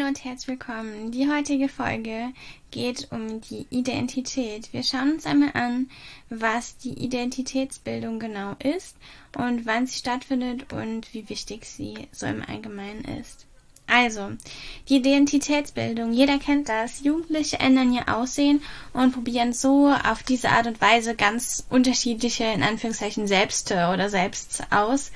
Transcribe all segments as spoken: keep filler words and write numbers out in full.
und herzlich willkommen. Die heutige Folge geht um die Identität. Wir schauen uns einmal an, was die Identitätsbildung genau ist und wann sie stattfindet und wie wichtig sie so im Allgemeinen ist. Also, die Identitätsbildung, jeder kennt das. Jugendliche ändern ihr Aussehen und probieren so auf diese Art und Weise ganz unterschiedliche, in Anführungszeichen, Selbste oder Selbst aus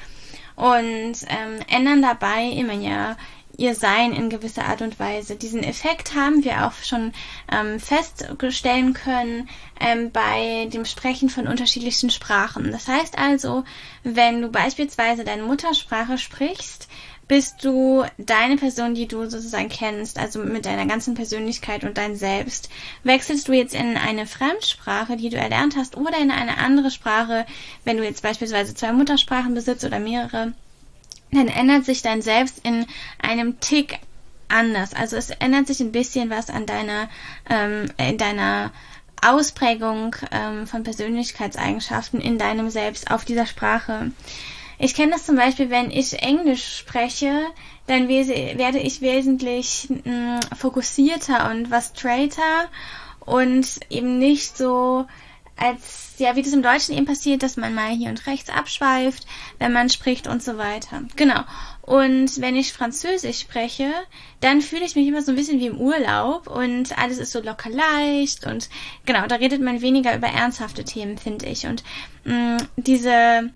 und ähm, ändern dabei immer ja ihr Sein in gewisser Art und Weise. Diesen Effekt haben wir auch schon ähm, feststellen können ähm, bei dem Sprechen von unterschiedlichen Sprachen. Das heißt also, wenn du beispielsweise deine Muttersprache sprichst, bist du deine Person, die du sozusagen kennst, also mit deiner ganzen Persönlichkeit und dein Selbst. Wechselst du jetzt in eine Fremdsprache, die du erlernt hast, oder in eine andere Sprache, wenn du jetzt beispielsweise zwei Muttersprachen besitzt oder mehrere, dann ändert sich dein Selbst in einem Tick anders. Also es ändert sich ein bisschen was an deiner, ähm, in deiner Ausprägung ähm, von Persönlichkeitseigenschaften in deinem Selbst auf dieser Sprache. Ich kenne das zum Beispiel, wenn ich Englisch spreche, dann werde ich wesentlich mh, fokussierter und was straighter und eben nicht so als, ja, wie das im Deutschen eben passiert, dass man mal hier und rechts abschweift, wenn man spricht und so weiter. Genau. Und wenn ich Französisch spreche, dann fühle ich mich immer so ein bisschen wie im Urlaub und alles ist so locker leicht und genau, da redet man weniger über ernsthafte Themen, finde ich. Und mh, diese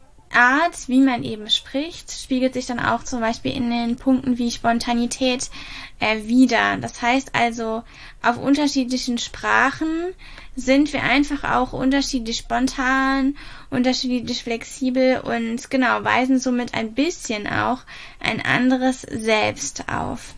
Art, wie man eben spricht, spiegelt sich dann auch zum Beispiel in den Punkten wie Spontanität äh, wider. Das heißt also, auf unterschiedlichen Sprachen sind wir einfach auch unterschiedlich spontan, unterschiedlich flexibel und genau, weisen somit ein bisschen auch ein anderes Selbst auf.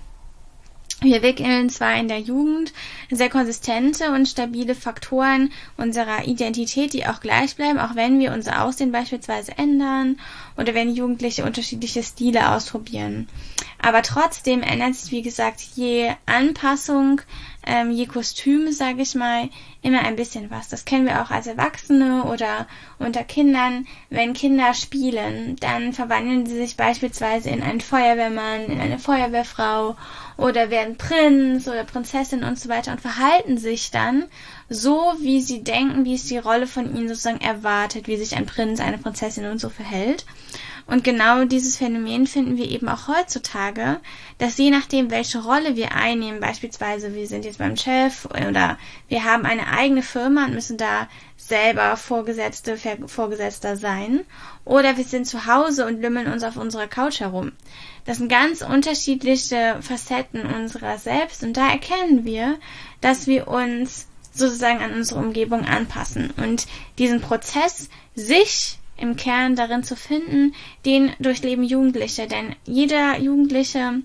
Wir entwickeln zwar in der Jugend sehr konsistente und stabile Faktoren unserer Identität, die auch gleich bleiben, auch wenn wir unser Aussehen beispielsweise ändern oder wenn Jugendliche unterschiedliche Stile ausprobieren. Aber trotzdem ändert sich, wie gesagt, je Anpassung, ähm, je Kostüm, sage ich mal, immer ein bisschen was. Das kennen wir auch als Erwachsene oder unter Kindern. Wenn Kinder spielen, dann verwandeln sie sich beispielsweise in einen Feuerwehrmann, in eine Feuerwehrfrau oder werden Prinz oder Prinzessin und so weiter und verhalten sich dann so, wie sie denken, wie es die Rolle von ihnen sozusagen erwartet, wie sich ein Prinz, eine Prinzessin und so verhält. Und genau dieses Phänomen finden wir eben auch heutzutage, dass je nachdem, welche Rolle wir einnehmen, beispielsweise wir sind jetzt beim Chef oder wir haben eine eigene Firma und müssen da selber Vorgesetzte, Vorgesetzter sein, oder wir sind zu Hause und lümmeln uns auf unserer Couch herum. Das sind ganz unterschiedliche Facetten unserer selbst und da erkennen wir, dass wir uns sozusagen an unsere Umgebung anpassen und diesen Prozess, sich im Kern darin zu finden, den durchleben Jugendliche, denn jeder Jugendliche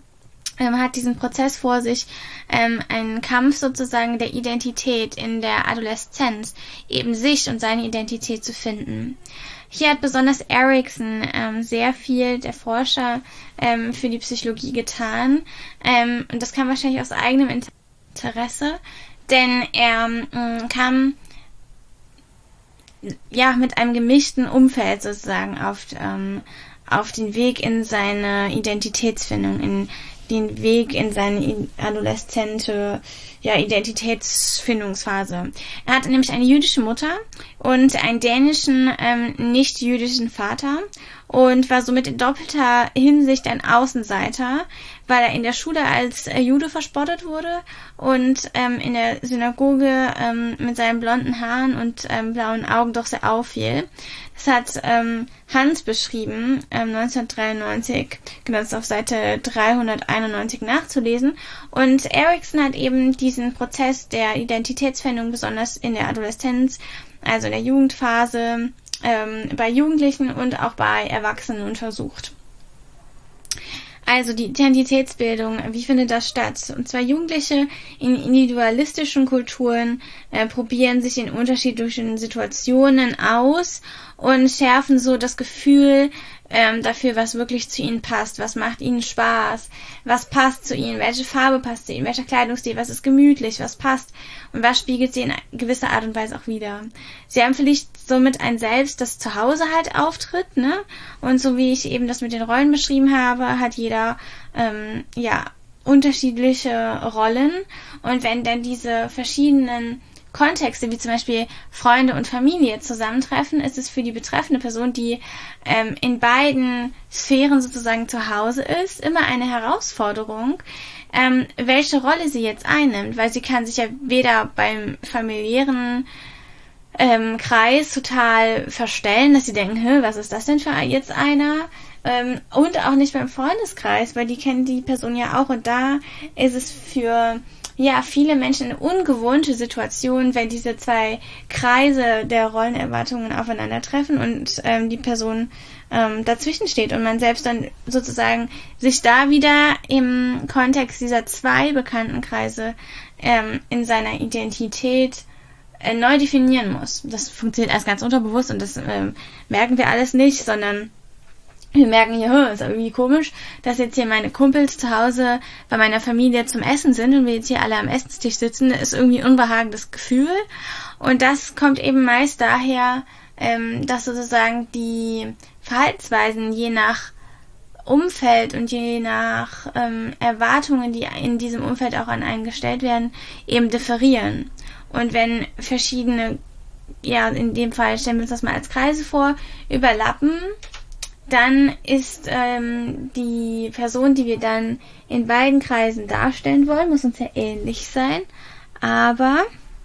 ähm, hat diesen Prozess vor sich, ähm, einen Kampf sozusagen der Identität in der Adoleszenz, eben sich und seine Identität zu finden. Hier hat besonders Erikson ähm, sehr viel, der Forscher, ähm, für die Psychologie getan, ähm, und das kam wahrscheinlich aus eigenem Interesse, denn er ähm, kam ja mit einem gemischten Umfeld sozusagen auf, ähm, auf den Weg in seine Identitätsfindung, in den Weg in seine adoleszente ja, Identitätsfindungsphase. Er hatte nämlich eine jüdische Mutter und einen dänischen, ähm, nicht-jüdischen Vater und war somit in doppelter Hinsicht ein Außenseiter, weil er in der Schule als äh, Jude verspottet wurde und ähm, in der Synagoge ähm, mit seinen blonden Haaren und ähm, blauen Augen doch sehr auffiel. Das hat ähm, Hans beschrieben, ähm, neunzehnhundertdreiundneunzig, genau, das ist auf Seite dreihunderteinundneunzig nachzulesen. Und Erikson hat eben diesen Prozess der Identitätsfindung besonders in der Adoleszenz, also in der Jugendphase, ähm, bei Jugendlichen und auch bei Erwachsenen untersucht. Also die Identitätsbildung, wie findet das statt? Und zwar Jugendliche in individualistischen Kulturen äh, probieren sich in unterschiedlichen Situationen aus und schärfen so das Gefühl ähm, dafür, was wirklich zu ihnen passt, was macht ihnen Spaß, was passt zu ihnen, welche Farbe passt zu ihnen, welcher Kleidungsstil, was ist gemütlich, was passt und was spiegelt sie in gewisser Art und Weise auch wider. Sie haben vielleicht somit ein Selbst, das zu Hause halt auftritt, ne? Und so wie ich eben das mit den Rollen beschrieben habe, hat jeder ähm, ja unterschiedliche Rollen und wenn dann diese verschiedenen Kontexte, wie zum Beispiel Freunde und Familie zusammentreffen, ist es für die betreffende Person, die ähm, in beiden Sphären sozusagen zu Hause ist, immer eine Herausforderung, ähm, welche Rolle sie jetzt einnimmt, weil sie kann sich ja weder beim familiären ähm, Kreis total verstellen, dass sie denken, Hä, was ist das denn für jetzt einer? Ähm, und auch nicht beim Freundeskreis, weil die kennen die Person ja auch und da ist es für ja, viele Menschen eine ungewohnte Situation, wenn diese zwei Kreise der Rollenerwartungen aufeinandertreffen und ähm, die Person ähm, dazwischen steht und man selbst dann sozusagen sich da wieder im Kontext dieser zwei bekannten Kreise ähm, in seiner Identität äh, neu definieren muss. Das funktioniert erst ganz unterbewusst und das ähm, merken wir alles nicht, sondern wir merken hier, ist irgendwie komisch, dass jetzt hier meine Kumpels zu Hause bei meiner Familie zum Essen sind und wir jetzt hier alle am Essenstisch sitzen, ist irgendwie ein unbehagendes Gefühl. Und das kommt eben meist daher, ähm, dass sozusagen die Verhaltensweisen je nach Umfeld und je nach ähm, Erwartungen, die in diesem Umfeld auch an einen gestellt werden, eben differieren. Und wenn verschiedene, ja, in dem Fall stellen wir uns das mal als Kreise vor, überlappen, dann ist ähm, die Person, die wir dann in beiden Kreisen darstellen wollen, muss uns ja ähnlich sein, aber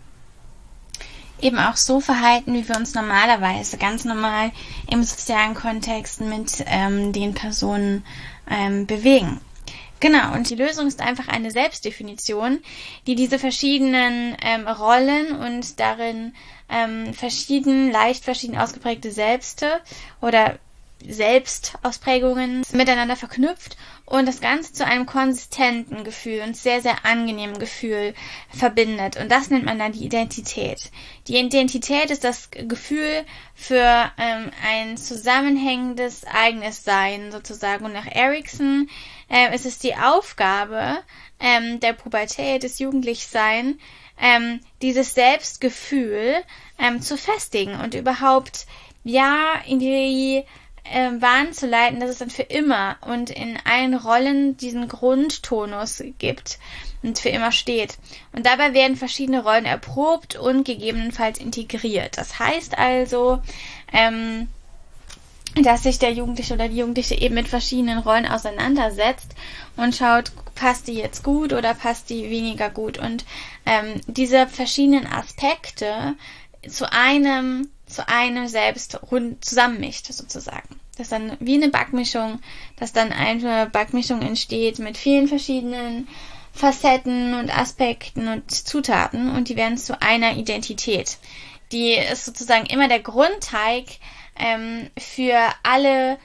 eben auch so verhalten, wie wir uns normalerweise, ganz normal im sozialen Kontext mit ähm, den Personen ähm, bewegen. Genau, und die Lösung ist einfach eine Selbstdefinition, die diese verschiedenen ähm, Rollen und darin ähm, verschieden, leicht verschieden ausgeprägte Selbste oder Selbstausprägungen miteinander verknüpft und das Ganze zu einem konsistenten Gefühl und sehr, sehr angenehmen Gefühl verbindet. Und das nennt man dann die Identität. Die Identität ist das Gefühl für ähm, ein zusammenhängendes eigenes Sein sozusagen. Und nach Erikson äh, ist es die Aufgabe ähm, der Pubertät, des Jugendlichseins, ähm, dieses Selbstgefühl ähm, zu festigen und überhaupt ja in die Äh, Bahn zu leiten, dass es dann für immer und in allen Rollen diesen Grundtonus gibt und für immer steht. Und dabei werden verschiedene Rollen erprobt und gegebenenfalls integriert. Das heißt also, ähm, dass sich der Jugendliche oder die Jugendliche eben mit verschiedenen Rollen auseinandersetzt und schaut, passt die jetzt gut oder passt die weniger gut. Und ähm, diese verschiedenen Aspekte zu einem zu einem selbst rund zusammenmischt, sozusagen. Das ist dann wie eine Backmischung, dass dann eine Backmischung entsteht mit vielen verschiedenen Facetten und Aspekten und Zutaten und die werden zu einer Identität. Die ist sozusagen immer der Grundteig ähm, für alle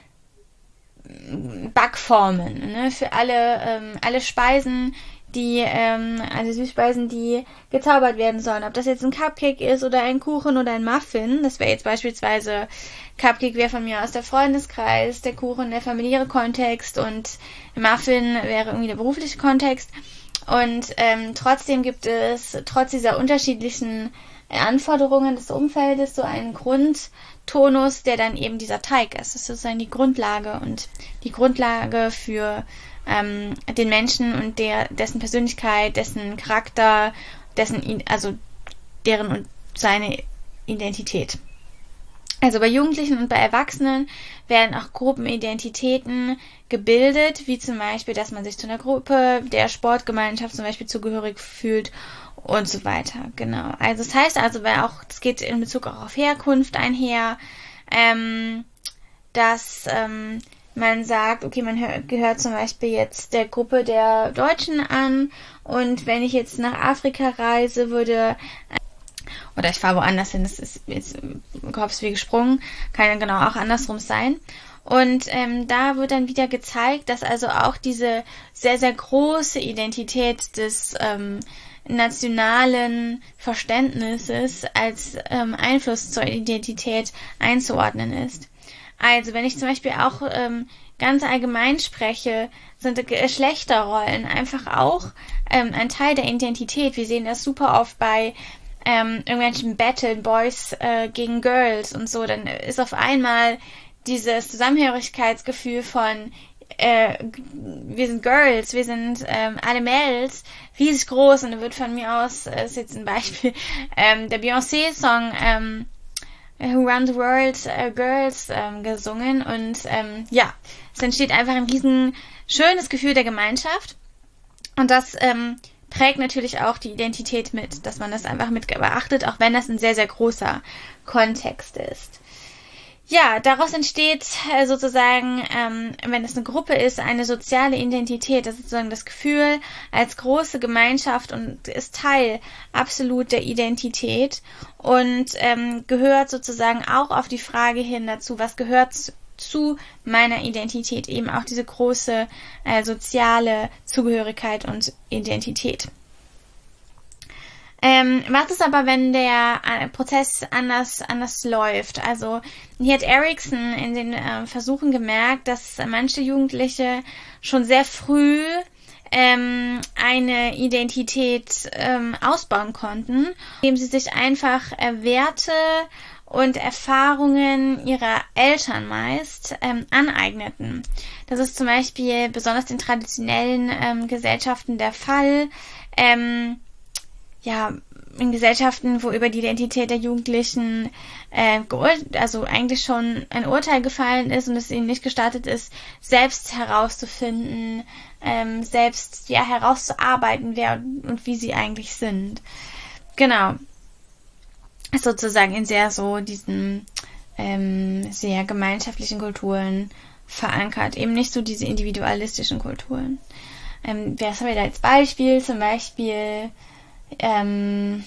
Backformen, ne? Für alle, ähm, alle Speisen, die, ähm, also Süßspeisen, die gezaubert werden sollen. Ob das jetzt ein Cupcake ist oder ein Kuchen oder ein Muffin, das wäre jetzt beispielsweise, Cupcake wäre von mir aus der Freundeskreis, der Kuchen der familiäre Kontext und Muffin wäre irgendwie der berufliche Kontext. Und ähm, trotzdem gibt es, trotz dieser unterschiedlichen Anforderungen des Umfeldes, so einen Grundtonus, der dann eben dieser Teig ist. Das ist sozusagen die Grundlage und die Grundlage für ähm, den Menschen und der, dessen Persönlichkeit, dessen Charakter, dessen, also deren und seine Identität. Also bei Jugendlichen und bei Erwachsenen werden auch Gruppenidentitäten gebildet, wie zum Beispiel, dass man sich zu einer Gruppe der Sportgemeinschaft zum Beispiel zugehörig fühlt und so weiter. Genau. Also das heißt also, weil auch, das geht in Bezug auch auf Herkunft einher, ähm, dass ähm, man sagt, okay, man hör, gehört zum Beispiel jetzt der Gruppe der Deutschen an und wenn ich jetzt nach Afrika reise, würde oder ich fahre woanders hin, das ist jetzt im Kopf wie gesprungen, kann ja genau auch andersrum sein. Und ähm, da wird dann wieder gezeigt, dass also auch diese sehr, sehr große Identität des ähm, nationalen Verständnisses als ähm, Einfluss zur Identität einzuordnen ist. Also wenn ich zum Beispiel auch ähm, ganz allgemein spreche, sind Geschlechterrollen einfach auch ähm, ein Teil der Identität. Wir sehen das super oft bei ähm, irgendwelchen Battle Boys äh, gegen Girls und so. Dann ist auf einmal dieses Zusammenhörigkeitsgefühl von äh, wir sind Girls, wir sind ähm, alle Mädels, riesig groß, und da wird von mir aus, äh, ist jetzt ein Beispiel, ähm, der Beyoncé-Song ähm, Who Run the World uh, Girls ähm, gesungen, und ähm, ja, es entsteht einfach ein riesen schönes Gefühl der Gemeinschaft, und das ähm, prägt natürlich auch die Identität mit, dass man das einfach mit beachtet, auch wenn das ein sehr, sehr großer Kontext ist. Ja, daraus entsteht äh, sozusagen, ähm, wenn es eine Gruppe ist, eine soziale Identität. Das ist sozusagen das Gefühl als große Gemeinschaft und ist Teil absolut der Identität und ähm, gehört sozusagen auch auf die Frage hin dazu, was gehört zu, zu meiner Identität, eben auch diese große äh, soziale Zugehörigkeit und Identität. Ähm, was ist aber, wenn der äh, Prozess anders anders läuft? Also hier hat Erikson in den äh, Versuchen gemerkt, dass manche Jugendliche schon sehr früh ähm, eine Identität ähm, ausbauen konnten, indem sie sich einfach äh, Werte und Erfahrungen ihrer Eltern meist ähm, aneigneten. Das ist zum Beispiel besonders in traditionellen ähm, Gesellschaften der Fall. Ähm, ja, in Gesellschaften, wo über die Identität der Jugendlichen äh, also eigentlich schon ein Urteil gefallen ist und es ihnen nicht gestattet ist, selbst herauszufinden, ähm, selbst ja herauszuarbeiten, wer und wie sie eigentlich sind. Genau. Sozusagen in sehr so diesen ähm, sehr gemeinschaftlichen Kulturen verankert. Eben nicht so diese individualistischen Kulturen. Ähm, was haben wir da als Beispiel? Zum Beispiel Ähm,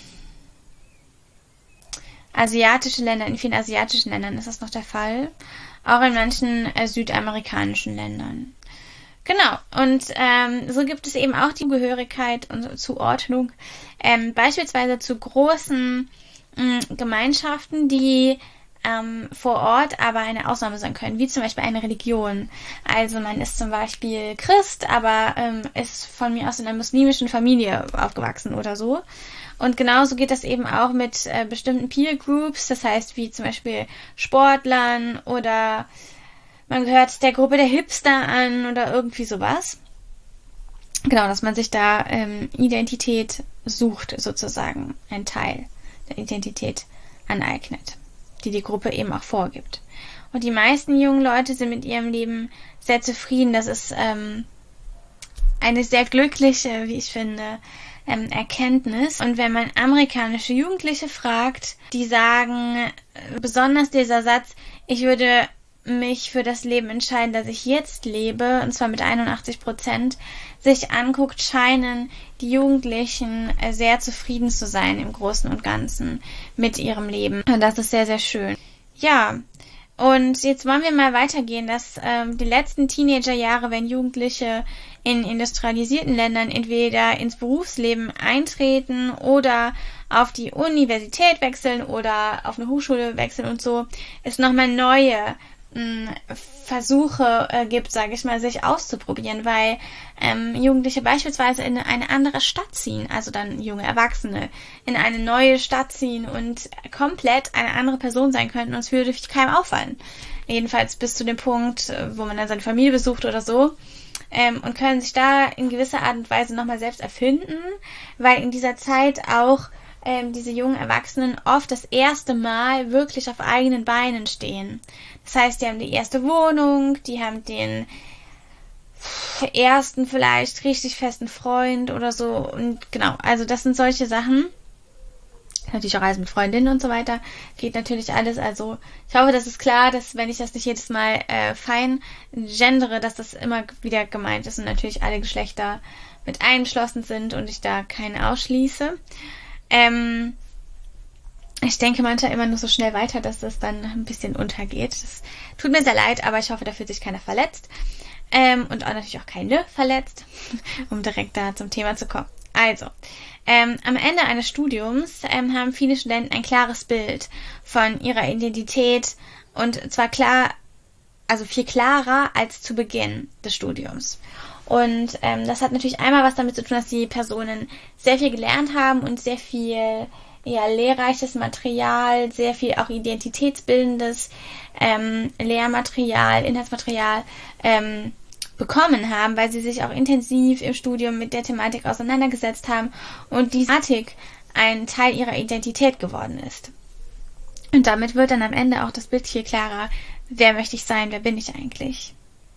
asiatische Länder, in vielen asiatischen Ländern ist das noch der Fall. Auch in manchen äh, südamerikanischen Ländern. Genau, und ähm, so gibt es eben auch die Zugehörigkeit und Zuordnung, ähm, beispielsweise zu großen mh, Gemeinschaften, die ähm, vor Ort aber eine Ausnahme sein können, wie zum Beispiel eine Religion. Also man ist zum Beispiel Christ, aber ähm, ist von mir aus in einer muslimischen Familie aufgewachsen oder so. Und genauso geht das eben auch mit äh, bestimmten Peer Groups, das heißt wie zum Beispiel Sportlern oder man gehört der Gruppe der Hipster an oder irgendwie sowas. Genau, dass man sich da ähm, Identität sucht, sozusagen, ein Teil der Identität aneignet, die die Gruppe eben auch vorgibt. Und die meisten jungen Leute sind mit ihrem Leben sehr zufrieden. Das ist ähm, eine sehr glückliche, wie ich finde, ähm, Erkenntnis. Und wenn man amerikanische Jugendliche fragt, die sagen, äh, besonders dieser Satz, ich würde mich für das Leben entscheiden, das ich jetzt lebe, und zwar mit einundachtzig Prozent, sich anguckt, scheinen die Jugendlichen sehr zufrieden zu sein im Großen und Ganzen mit ihrem Leben. Und das ist sehr, sehr schön. Ja, und jetzt wollen wir mal weitergehen, dass ähm, die letzten Teenagerjahre, wenn Jugendliche in industrialisierten Ländern entweder ins Berufsleben eintreten oder auf die Universität wechseln oder auf eine Hochschule wechseln und so, es nochmal neue Versuche äh, gibt, sage ich mal, sich auszuprobieren, weil ähm, Jugendliche beispielsweise in eine andere Stadt ziehen, also dann junge Erwachsene in eine neue Stadt ziehen und komplett eine andere Person sein könnten und es würde keinem auffallen. Jedenfalls bis zu dem Punkt, wo man dann seine Familie besucht oder so, ähm, und können sich da in gewisser Art und Weise nochmal selbst erfinden, weil in dieser Zeit auch ähm, diese jungen Erwachsenen oft das erste Mal wirklich auf eigenen Beinen stehen. Das heißt, die haben die erste Wohnung, die haben den ersten vielleicht richtig festen Freund oder so. Und genau, also das sind solche Sachen. Natürlich auch Reisen mit Freundinnen und so weiter. Geht natürlich alles. Also ich hoffe, das ist klar, dass wenn ich das nicht jedes Mal äh, fein gendere, dass das immer wieder gemeint ist und natürlich alle Geschlechter mit eingeschlossen sind und ich da keinen ausschließe. Ähm... Ich denke manchmal immer nur so schnell weiter, dass das dann ein bisschen untergeht. Das tut mir sehr leid, aber ich hoffe, da fühlt sich keiner verletzt. Ähm, und auch natürlich auch keine verletzt, um direkt da zum Thema zu kommen. Also, ähm, am Ende eines Studiums ähm, haben viele Studenten ein klares Bild von ihrer Identität und zwar klar, also viel klarer als zu Beginn des Studiums. Und ähm, das hat natürlich einmal was damit zu tun, dass die Personen sehr viel gelernt haben und sehr viel ja, lehrreiches Material, sehr viel auch identitätsbildendes ähm, Lehrmaterial, Inhaltsmaterial ähm, bekommen haben, weil sie sich auch intensiv im Studium mit der Thematik auseinandergesetzt haben und die Thematik ein Teil ihrer Identität geworden ist. Und damit wird dann am Ende auch das Bild viel klarer, wer möchte ich sein, wer bin ich eigentlich.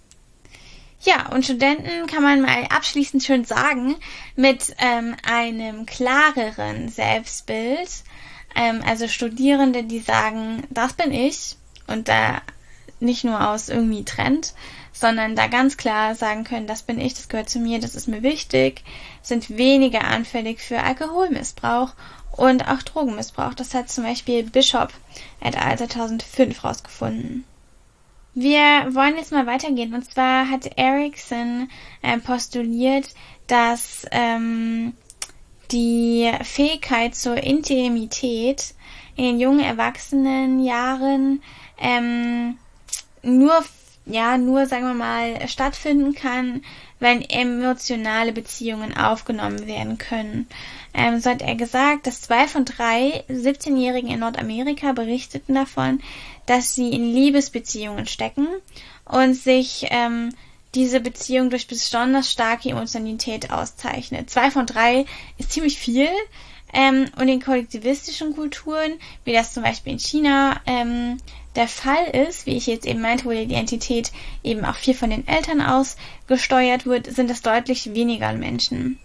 Ja, und Studenten kann man mal abschließend schön sagen, mit ähm, einem klareren Selbstbild, ähm, also Studierende, die sagen, das bin ich, und da nicht nur aus irgendwie Trend, sondern da ganz klar sagen können, das bin ich, das gehört zu mir, das ist mir wichtig, sind weniger anfällig für Alkoholmissbrauch und auch Drogenmissbrauch. Das hat zum Beispiel Bishop et al. zweitausendfünf rausgefunden. Wir wollen jetzt mal weitergehen, und zwar hat Erikson äh, postuliert, dass ähm, die Fähigkeit zur Intimität in den jungen Erwachsenenjahren ähm, nur, ja, nur, sagen wir mal, stattfinden kann, wenn emotionale Beziehungen aufgenommen werden können. Ähm, so hat er gesagt, dass zwei von drei siebzehnjährigen in Nordamerika berichteten davon, dass sie in Liebesbeziehungen stecken und sich ähm, diese Beziehung durch besonders starke Emotionalität auszeichnet. Zwei von drei ist ziemlich viel. Ähm, und in kollektivistischen Kulturen, wie das zum Beispiel in China ähm, der Fall ist, wie ich jetzt eben meinte, wo die Identität eben auch viel von den Eltern aus gesteuert wird, sind das deutlich weniger Menschen.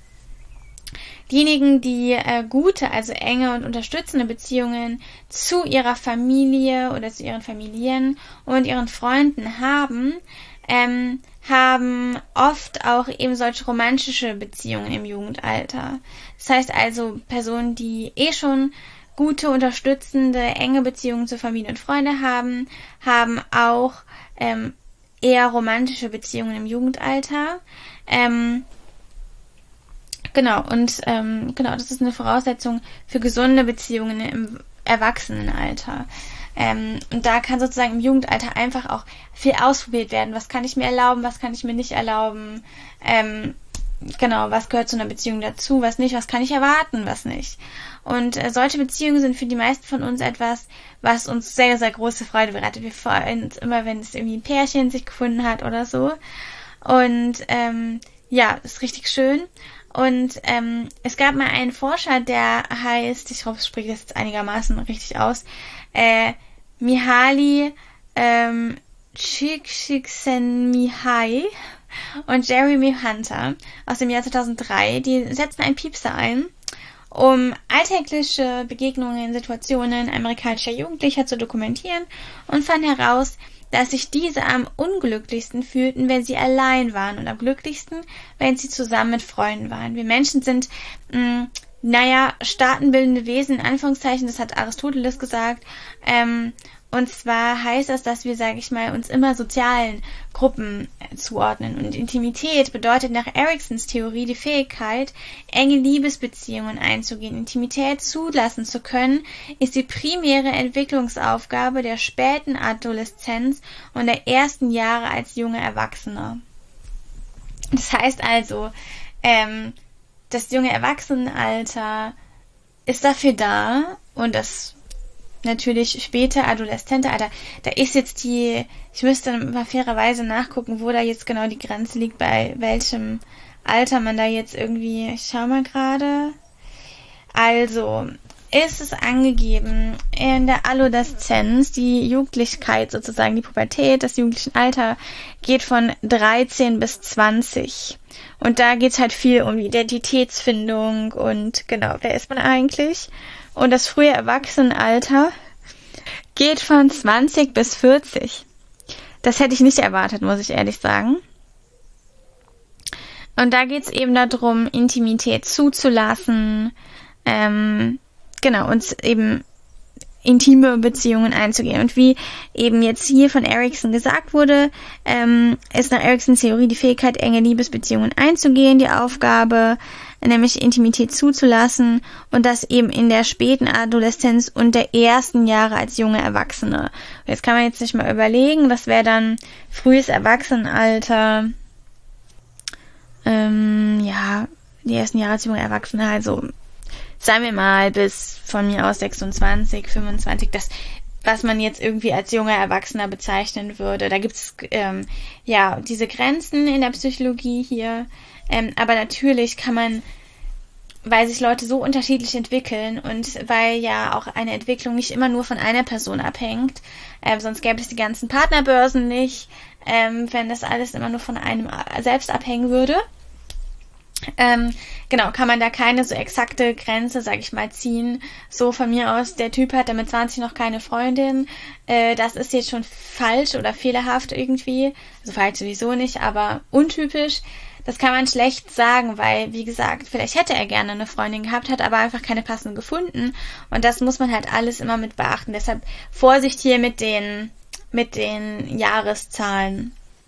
Diejenigen, die äh, gute, also enge und unterstützende Beziehungen zu ihrer Familie oder zu ihren Familien und ihren Freunden haben, ähm, haben oft auch eben solche romantische Beziehungen im Jugendalter. Das heißt also, Personen, die eh schon gute, unterstützende, enge Beziehungen zu Familie und Freunde haben, haben auch ähm, eher romantische Beziehungen im Jugendalter. Ähm, genau, und ähm, genau, das ist eine Voraussetzung für gesunde Beziehungen im Erwachsenenalter. Ähm, und da kann sozusagen im Jugendalter einfach auch viel ausprobiert werden. Was kann ich mir erlauben, was kann ich mir nicht erlauben? Ähm, genau, was gehört zu einer Beziehung dazu, was nicht, was kann ich erwarten, was nicht. Und äh, solche Beziehungen sind für die meisten von uns etwas, was uns sehr, sehr große Freude bereitet. Wir freuen uns immer, wenn es irgendwie ein Pärchen sich gefunden hat oder so. Und ähm, ja, ist richtig schön. Und ähm, es gab mal einen Forscher, der heißt, ich hoffe, ich spreche das jetzt einigermaßen richtig aus, äh, Mihaly ähm, Csikszentmihalyi und Jeremy Hunter aus dem Jahr zweitausenddrei, die setzten einen Piepser ein, um alltägliche Begegnungen in Situationen amerikanischer Jugendlicher zu dokumentieren, und fanden heraus, dass sich diese am unglücklichsten fühlten, wenn sie allein waren, und am glücklichsten, wenn sie zusammen mit Freunden waren. Wir Menschen sind, mh, naja, staatenbildende Wesen, in Anführungszeichen, das hat Aristoteles gesagt, ähm, und zwar heißt das, dass wir, sage ich mal, uns immer sozialen Gruppen äh, zuordnen. Und Intimität bedeutet nach Eriksons Theorie die Fähigkeit, enge Liebesbeziehungen einzugehen. Intimität zulassen zu können, ist die primäre Entwicklungsaufgabe der späten Adoleszenz und der ersten Jahre als junge Erwachsene. Das heißt also, ähm, das junge Erwachsenenalter ist dafür da, und das natürlich später adoleszente Alter, da ist jetzt die, ich müsste mal fairerweise nachgucken, wo da jetzt genau die Grenze liegt, bei welchem Alter man da jetzt irgendwie, ich schau mal gerade, also ist es angegeben in der Adoleszenz, die Jugendlichkeit sozusagen, die Pubertät, das jugendliche Alter geht von dreizehn bis zwanzig. Und da geht's halt viel um Identitätsfindung und genau, wer ist man eigentlich? Und das frühe Erwachsenenalter geht von zwanzig bis vierzig. Das hätte ich nicht erwartet, muss ich ehrlich sagen. Und da geht's eben darum, Intimität zuzulassen, ähm, genau, uns eben intime Beziehungen einzugehen. Und wie eben jetzt hier von Erikson gesagt wurde, ähm, ist nach Eriksons Theorie die Fähigkeit, enge Liebesbeziehungen einzugehen, die Aufgabe, nämlich Intimität zuzulassen, und das eben in der späten Adoleszenz und der ersten Jahre als junge Erwachsene. Jetzt kann man jetzt nicht mal überlegen, das wäre dann frühes Erwachsenenalter, ähm, ja, die ersten Jahre als junge Erwachsene, also sagen wir mal bis von mir aus sechsundzwanzig, fünfundzwanzig, das was man jetzt irgendwie als junger Erwachsener bezeichnen würde. Da gibt es ähm, ja diese Grenzen in der Psychologie hier. Ähm, aber natürlich kann man, weil sich Leute so unterschiedlich entwickeln und weil ja auch eine Entwicklung nicht immer nur von einer Person abhängt, ähm, sonst gäbe es die ganzen Partnerbörsen nicht, ähm, wenn das alles immer nur von einem selbst abhängen würde. Ähm, genau, kann man da keine so exakte Grenze, sag ich mal, ziehen. So von mir aus, der Typ hatte mit zwanzig noch keine Freundin. Äh, das ist jetzt schon falsch oder fehlerhaft irgendwie. Also falsch sowieso nicht, aber untypisch. Das kann man schlecht sagen, weil, wie gesagt, vielleicht hätte er gerne eine Freundin gehabt, hat aber einfach keine passende gefunden. Und das muss man halt alles immer mit beachten. Deshalb Vorsicht hier mit den, mit den Jahreszahlen.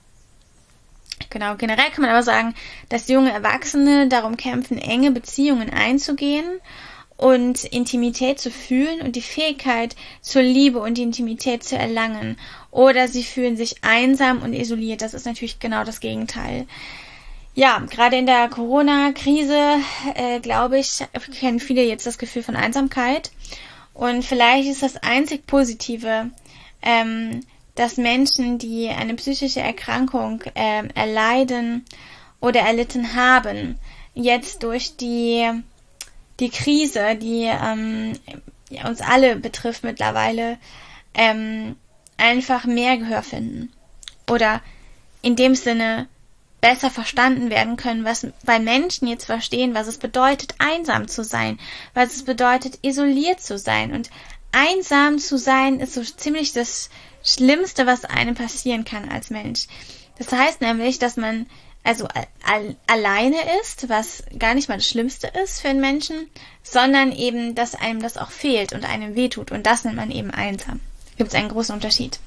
Genau, generell kann man aber sagen, dass junge Erwachsene darum kämpfen, enge Beziehungen einzugehen und Intimität zu fühlen und die Fähigkeit zur Liebe und die Intimität zu erlangen. Oder sie fühlen sich einsam und isoliert. Das ist natürlich genau das Gegenteil. Ja, gerade in der Corona-Krise, äh, glaube ich, kennen viele jetzt das Gefühl von Einsamkeit. Und vielleicht ist das einzig Positive, ähm, dass Menschen, die eine psychische Erkrankung äh, erleiden oder erlitten haben, jetzt durch die, die Krise, die ähm, ja, uns alle betrifft mittlerweile, ähm, einfach mehr Gehör finden. Oder in dem Sinne besser verstanden werden können, was, weil Menschen jetzt verstehen, was es bedeutet, einsam zu sein, was es bedeutet, isoliert zu sein. Und einsam zu sein ist so ziemlich das Schlimmste, was einem passieren kann als Mensch. Das heißt nämlich, dass man also al- alleine ist, was gar nicht mal das Schlimmste ist für einen Menschen, sondern eben, dass einem das auch fehlt und einem wehtut. Und das nennt man eben einsam. Da gibt es einen großen Unterschied.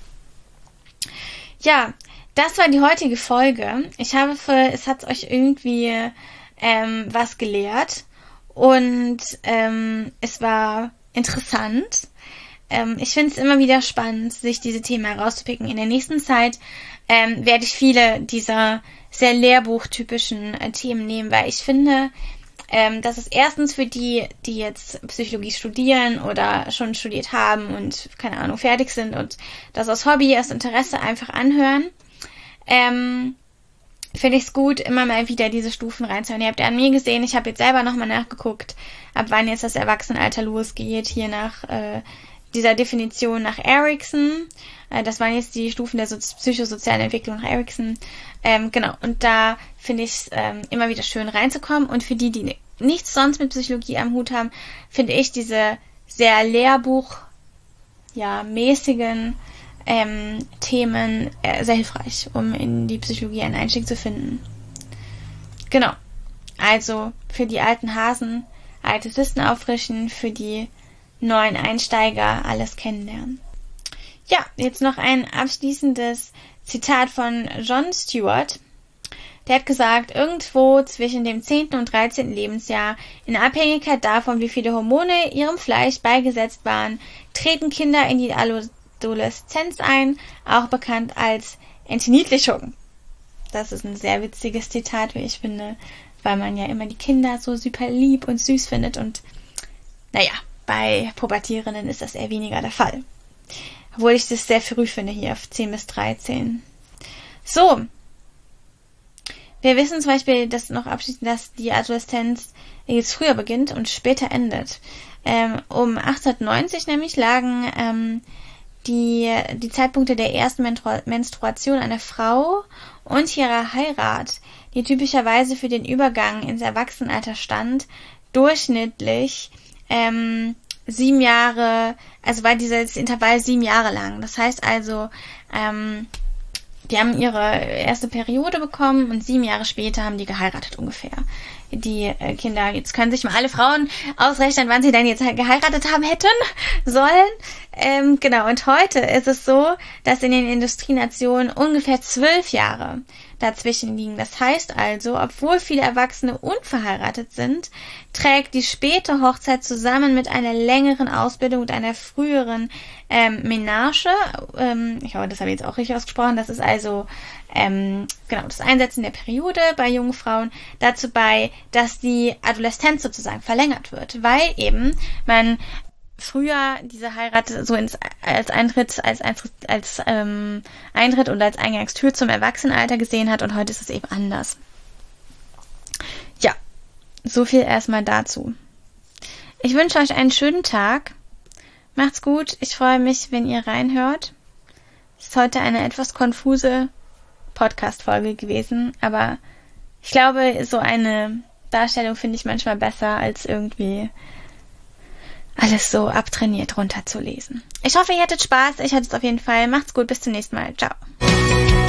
Ja, das war die heutige Folge. Ich hoffe, es hat euch irgendwie ähm, was gelehrt und ähm, es war interessant. Ähm, ich finde es immer wieder spannend, sich diese Themen herauszupicken. In der nächsten Zeit ähm, werde ich viele dieser sehr lehrbuchtypischen äh, Themen nehmen, weil ich finde, ähm, dass es erstens für die, die jetzt Psychologie studieren oder schon studiert haben und, keine Ahnung, fertig sind und das aus Hobby, aus Interesse einfach anhören, ähm, finde ich es gut, immer mal wieder diese Stufen reinzuhören. Ihr habt ja an mir gesehen, ich habe jetzt selber nochmal nachgeguckt, ab wann jetzt das Erwachsenenalter losgeht, hier nach äh, dieser Definition nach Erikson. Äh, das waren jetzt die Stufen der so- psychosozialen Entwicklung nach Erikson. Ähm, genau, und da finde ich es ähm, immer wieder schön reinzukommen. Und für die, die nichts sonst mit Psychologie am Hut haben, finde ich diese sehr Lehrbuch, ja, mäßigen ähm, Themen äh, sehr hilfreich, um in die Psychologie einen Einstieg zu finden. Genau. Also für die alten Hasen altes Wissen auffrischen, für die neuen Einsteiger alles kennenlernen. Ja, jetzt noch ein abschließendes Zitat von Jon Stewart. Der hat gesagt, irgendwo zwischen dem zehnten und dreizehnten Lebensjahr, in Abhängigkeit davon, wie viele Hormone ihrem Fleisch beigesetzt waren, treten Kinder in die Adoleszenz ein, auch bekannt als Entniedlichung. Das ist ein sehr witziges Zitat, wie ich finde, weil man ja immer die Kinder so super lieb und süß findet und naja, bei Pubertierenden ist das eher weniger der Fall. Obwohl ich das sehr früh finde hier auf zehn bis dreizehn. So. Wir wissen zum Beispiel, dass noch abschließend, dass die Adoleszenz jetzt früher beginnt und später endet. Ähm, um achtzehnhundertneunzig nämlich lagen ähm, die, die Zeitpunkte der ersten Menstru- Menstruation einer Frau und ihrer Heirat, die typischerweise für den Übergang ins Erwachsenenalter stand, durchschnittlich ähm, sieben Jahre, also war dieses Intervall sieben Jahre lang. Das heißt also, ähm, die haben ihre erste Periode bekommen und sieben Jahre später haben die geheiratet ungefähr. Die äh, Kinder, jetzt können sich mal alle Frauen ausrechnen, wann sie denn jetzt geheiratet haben hätten sollen. Ähm, genau, und heute ist es so, dass in den Industrienationen ungefähr zwölf Jahre dazwischen liegen. Das heißt also, obwohl viele Erwachsene unverheiratet sind, trägt die späte Hochzeit zusammen mit einer längeren Ausbildung und einer früheren ähm, Menarche, ähm, ich hoffe, das habe ich jetzt auch richtig ausgesprochen, das ist also ähm, genau das Einsetzen der Periode bei jungen Frauen, dazu bei, dass die Adoleszenz sozusagen verlängert wird, weil eben man früher diese Heirat so ins, als Eintritt, als Eintritt, als ähm, Eintritt und als Eingangstür zum Erwachsenenalter gesehen hat und heute ist es eben anders. Ja, so viel erstmal dazu. Ich wünsche euch einen schönen Tag. Macht's gut. Ich freue mich, wenn ihr reinhört. Ist heute eine etwas konfuse Podcast-Folge gewesen, aber ich glaube, so eine Darstellung finde ich manchmal besser, als irgendwie alles so abtrainiert runterzulesen. Ich hoffe, ihr hattet Spaß. Ich hatte es auf jeden Fall. Macht's gut. Bis zum nächsten Mal. Ciao.